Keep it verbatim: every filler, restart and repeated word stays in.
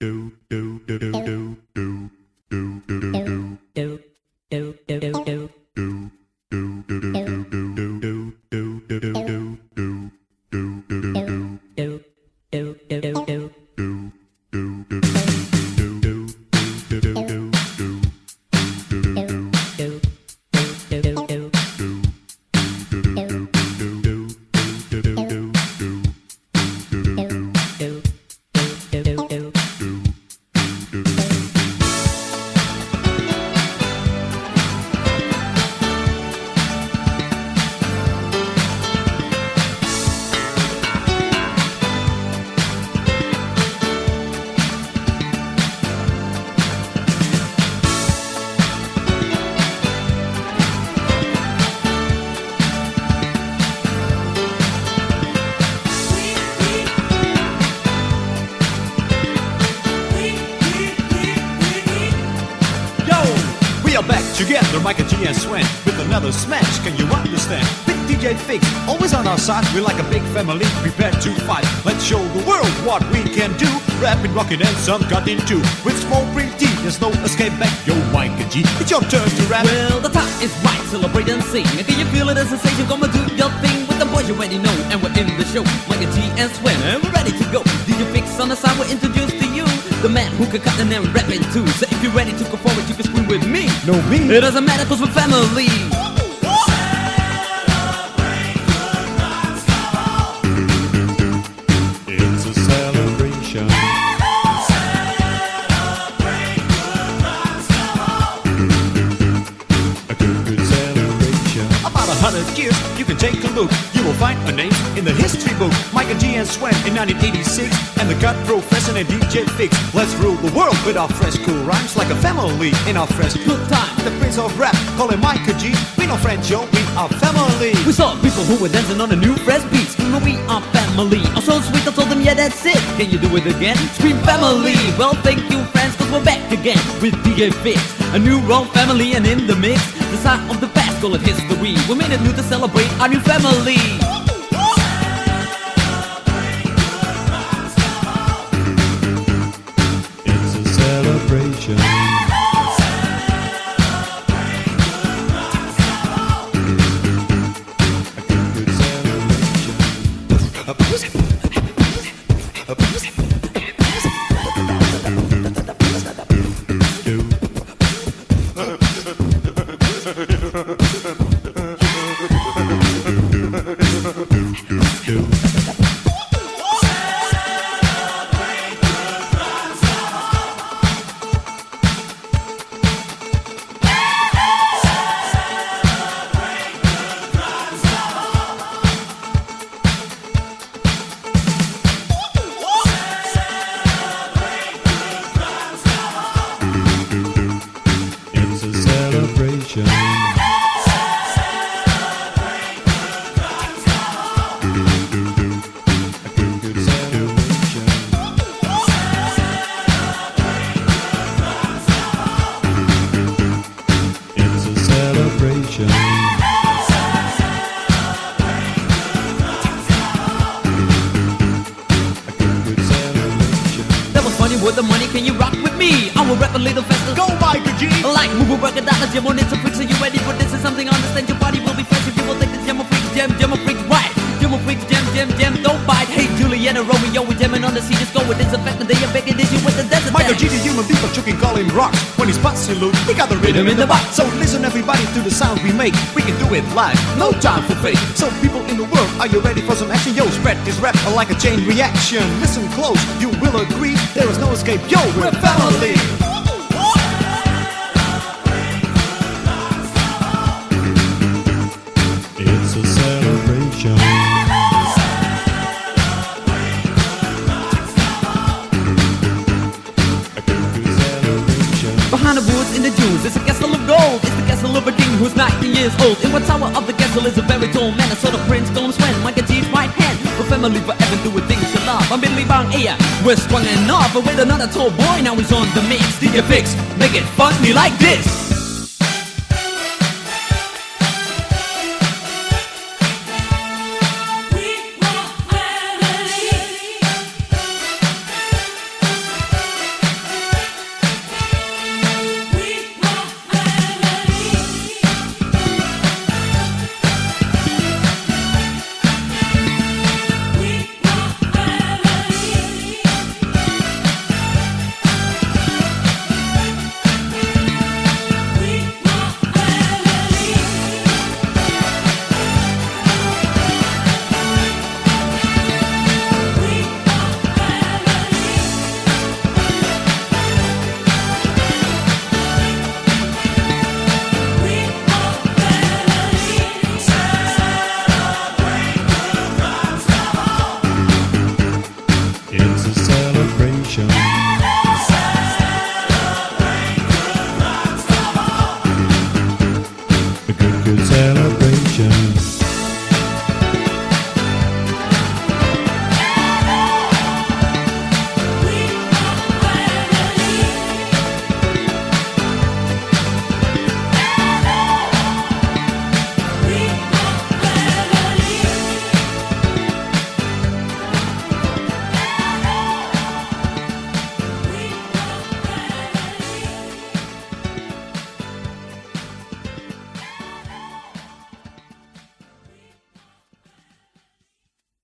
Together, Micah G and Swen with another smash, can you understand? Big D J Fix, always on our side, we're like a big family, prepared to fight. Let's show the world what we can do. Rapping, rocking and some cutting too. With small pretty T, there's no escape back. Yo, Micah G, it's your turn to rap. Well, the time is right, celebrate and sing. And can you feel it, a sensation? Come and do your thing with the boys you already know. And we're in the show, Micah G and Swen, and we're ready to go. D J Fix on the side, we're introduced to you, the man who can cut and then rap it too. So if you're ready to go forward, you can scream with me. No, me. It doesn't matter cause we're family. It's a celebration. Celebrate good times, come on. A good, good celebration. About a hundred years, you can take a look. You will find a name in the history book. Micah G and Swen in nineteen eighty-six, and the Cut Professor and D J Fix. Let's rule the world with our fresh cool rhymes, like a family in our fresh good time. The Prince of Rap, call him Micah G. We no friend Joe, we are family. We saw people who were dancing on a new fresh beat, screaming we are family. I'm so sweet, I told them yeah that's it. Can you do it again? Scream family. Well thank you friends, cause we're back again with D J Fix, a new wrong family, and in the mix, the sign of the past, call it history. We made it new to celebrate our new family. It's a celebration. With the money, can you rock with me? I will rap a little faster. Go, Micah G! Like move a work a dollar, jam on it to freaks. Are you ready for this? Is something I understand. Your body will be fresh if you will take the jam of freaks, jam, jam of freaks, right? Jam of freaks, jam, jam, jam, don't bite. Hey, Juliet and Romeo, we jamming on the sea. Just go with this effect, and they are begging this you with the desert. Micah G, the human being, but you can call him rocks. When he's busting loose, he got the rhythm in the box. So listen everybody to the sound we make. We can do it live, no time for fake. So people in the world, are you ready for some action? Yo, spread this rap like a chain reaction. Listen close, you will agree, there is no escape. Yo, we're family. It's a celebration. Behind the woods in the dunes, it's a castle of gold. It's the castle of a king who's nineteen years old. In one tower of the castle is a very tall man. I saw the prince call him Swen, Micah G's right hand. For family forever doing things to love. I'm Billy Bang Aya, we're strong enough. But with another tall boy, now he's on the mix. D J Fix, make it funny like this.